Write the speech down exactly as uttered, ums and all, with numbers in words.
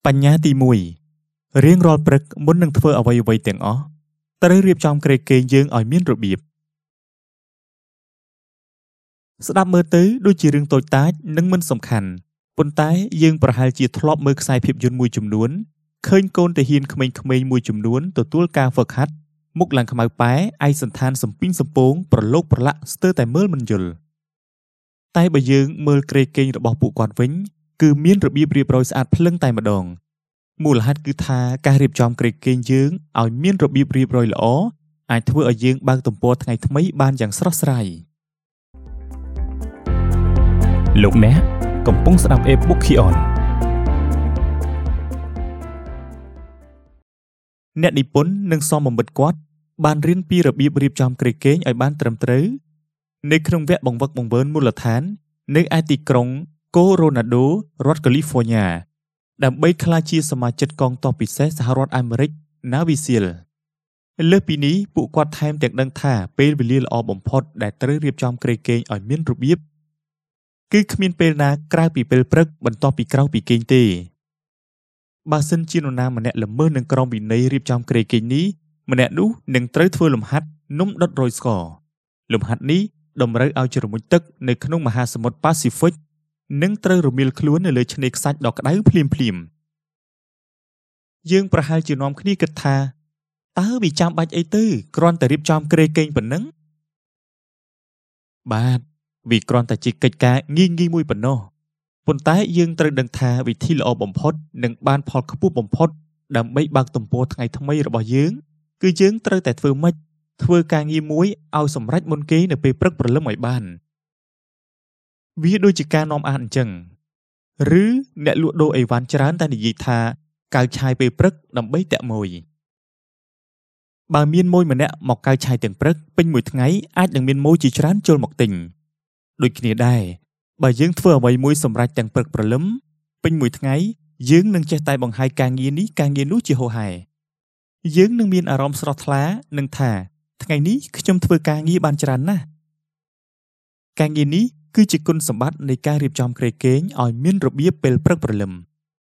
បញ្ញាទីមួយរៀងរាល់ព្រឹកមុននឹងធ្វើអ្វីអ្វីទាំងអស់ត្រូវរៀបចំក្រេកគេងយើងឲ្យមានរបៀបស្ដាប់មើលទៅដូចជារឿងតូចតាចនិងមិនសំខាន់ប៉ុន្តែយើងប្រហែលជាធ្លាប់មើលខ្សែភាពយន្តមួយចំនួនឃើញកូនទាហានក្មេងៗមួយចំនួនទទួលការហ្វឹកហាត់មុខឡើងខ្មៅប៉ែឯកសណ្ឋានសំពីងសំពងប្រឡូកប្រឡាក់ស្ទើរតែមើលមិនយល់តែបើយើងមើលក្រេកគេងរបស់ពួកគាត់វិញគឺមានរបៀបរៀបរយស្អាតភ្លឹងតែម្ដងមូលហេតុគឺថាការរៀបចំក្រេកគេងយើងឲ្យមានរបៀបរៀបរយល្អអាចធ្វើឲ្យយើងបើកទំព័រថ្ងៃថ្មីបានយ៉ាងស្រស់ស្រាយលោកអ្នកកំពុងស្ដាប់ e-book Kion អ្នកនិពន្ធនិងសមមិត្តគាត់បានរៀនពីរបៀបរៀបចំក្រេកគេងឲ្យបានត្រឹមត្រូវនៅក្នុងវគ្គបង្វឹកបង្វើនមូលដ្ឋាននៅឯទីក្រុងកូរ៉ូណាដូរដ្ឋកាលីហ្វ័រញ៉ាដើម្បីក្លាយជាសមាជិកកងទ័ពពិសេសសហរដ្ឋអាមេរិក Navy SEAL លើសពីនេះពួកគាត់ថែមទាំងដឹងថាពេលវេលាល្អបំផុតដែលត្រូវរៀបចំក្រេកគេងឲ្យមានរបៀបគឺគ្មានពេលណាក្រៅពីពេលព្រឹកបន្ទាប់ពីក្រោកពីគេងទេបើសិនជានរណាម្នាក់ល្មើសនឹងក្រមវិន័យរៀបចំក្រេកគេងនេះម្នាក់នោះនឹងត្រូវធ្វើលំហាត់នំដុតរយស្ករលំហាត់នេះតម្រូវឲ្យជ្រមុជទឹកនៅក្នុងមហាសមុទ្រប៉ាស៊ីហ្វិកនិងត្រូវរមៀលខ្លួននៅលើឆ្នេរខ្សាច់ដ៏ក្តៅភ្លាមភ្លាមយើងប្រហែលជានាំគ្នាគិតថាតើវាចាំបាច់អីទៅគ្រាន់តែរៀបចំក្រេកគេងប៉ុណ្ណឹងបាទវាគ្រាន់តែជាកិច្ចការងាយងាយមួយប៉ុណ្ណោះប៉ុន្តែយើងត្រូវដឹងថាវិធីល្អបំផុតនិងបានផលខ្ពស់បំផុតដើម្បីបើកទំព័រថ្ងៃថ្មីរបស់យើងគឺយើងត្រូវតែធ្វើម៉េចធ្វើការងារមួយឲ្យសម្រេចមុនគេនៅពេលព្រឹកព្រលឹមឲ្យបានវាដូចជាការនាំអានអញ្ចឹងឬអ្នកលក់ដូរអីវ៉ាន់ច្រើនតែនិយាយថាកៅឆាយពេលព្រឹកដើម្បីតាក់ម៉ួយបើមានម៉ួយម្នាក់មកកៅឆាយទាំងព្រឹកពេញមួយថ្ងៃអាចនឹងមានម៉ួយជាច្រើនចូលមកទិញដូចគ្នាដែរបើយើងធ្វើអ្វីមួយសម្រេចទាំងព្រឹកព្រលឹមពេញមួយថ្ងៃយើងនឹងចេះតែបង្ហាញការងារនេះការងារនោះជាហូរហែយើងនឹងមានអារម្មណ៍ស្រស់ថ្លានឹងថាថ្ងៃនេះខ្ញុំធ្វើការងារបានច្រើនណាស់ការងារនេះគឺជាគុណសម្បត្តិនៃការរៀបចំក្រេកគេងឲ្យមានរបៀបពេលព្រឹកព្រលឹម